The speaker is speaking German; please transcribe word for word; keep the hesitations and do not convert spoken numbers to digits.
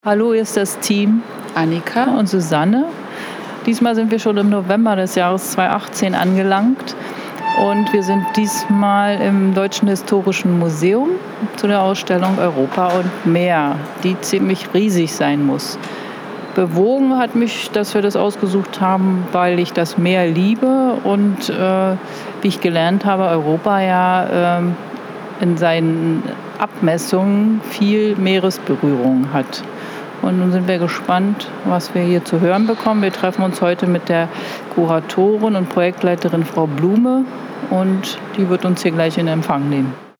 Hallo, hier ist das Team Annika. und Susanne. Diesmal sind wir schon im November des Jahres zweitausendachtzehn angelangt und wir sind diesmal im Deutschen Historischen Museum zu der Ausstellung Europa und Meer, die ziemlich riesig sein muss. Bewogen hat mich, dass wir das ausgesucht haben, weil ich das Meer liebe und, äh, wie ich gelernt habe, Europa ja ähm, in seinen Abmessungen viel Meeresberührung hat. Und nun sind wir gespannt, was wir hier zu hören bekommen. Wir treffen uns heute mit der Kuratorin und Projektleiterin Frau Blume und die wird uns hier gleich in Empfang nehmen.